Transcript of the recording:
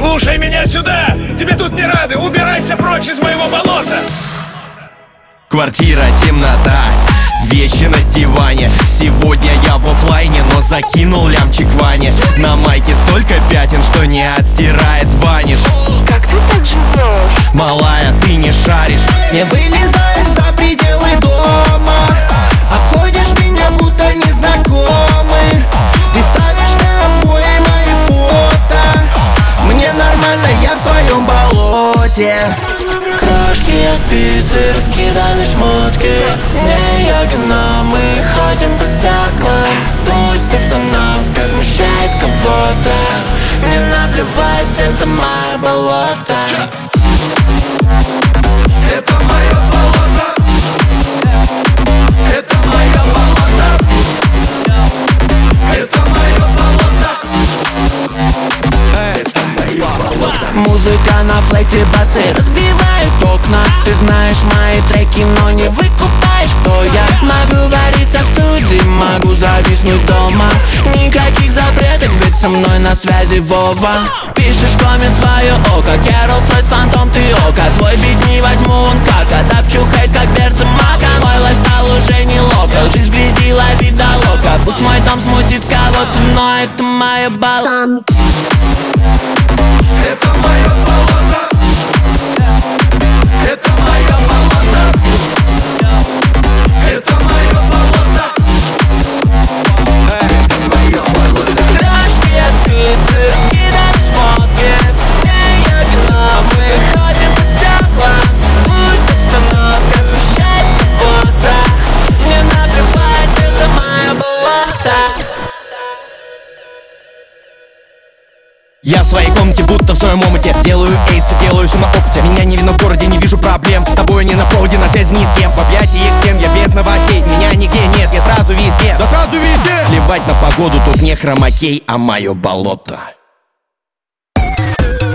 Слушай меня сюда! Тебе тут не рады! Убирайся прочь из моего болота! Квартира, темнота, вещи на диване. Сегодня я в оффлайне, но закинул лямчик Ване. На майке столько пятен, что не отстирает ваниш. Как ты так живешь? Малая, ты не шаришь. Не вылезаешь за пределы дома, обходишь меня будто незнакомый. Ты ставишь на обои мои фото. Мне нормально, я в своем болоте. Крошки от пиццы, раскиданы шмотки. Не йогина, мы ходим по стеклам. Пусть обстановка смущает кого-то. Мне наплевать, это мое болото. Это мое болото. Это мое болото. Это мое болото. Это мое болото. Музыка на флейте, басы разбивают окна. Ты знаешь мои треки, но не выкупаешь, кто я. Могу вариться в студии, могу зависнуть дома. Никаких запретов, ведь со мной на связи Вова. Пишешь коммент свое око, я Rolls-Royce Phantom, ты око. Твой бит не возьму, он кака. Топчу хейт, как берца мака. Мой лайфстайл уже не локал. Жизнь в грязи, лови до лока. Пусть мой дом смутит кого-то, но это моя болото. Это мое болото. Это мое болото. Это мое болото. Это мое болото. Крошки от пиццы, скиданы шмотки. Не йогина, мы ходим по стеклам. Пусть обстановка смущает кого-то. Мне наплевать, это мое болото. Я в своей комнате, будто в своем омуте. Делаю эйсы, делаю все на опыте. Меня не видно в городе, не вижу проблем. С тобой не на проводе, на связи ни с кем. В объятиях стен, я без новостей. Меня нигде нет, я сразу везде. Да сразу везде. Плевать на погоду, тут не хромакей, а мое болото.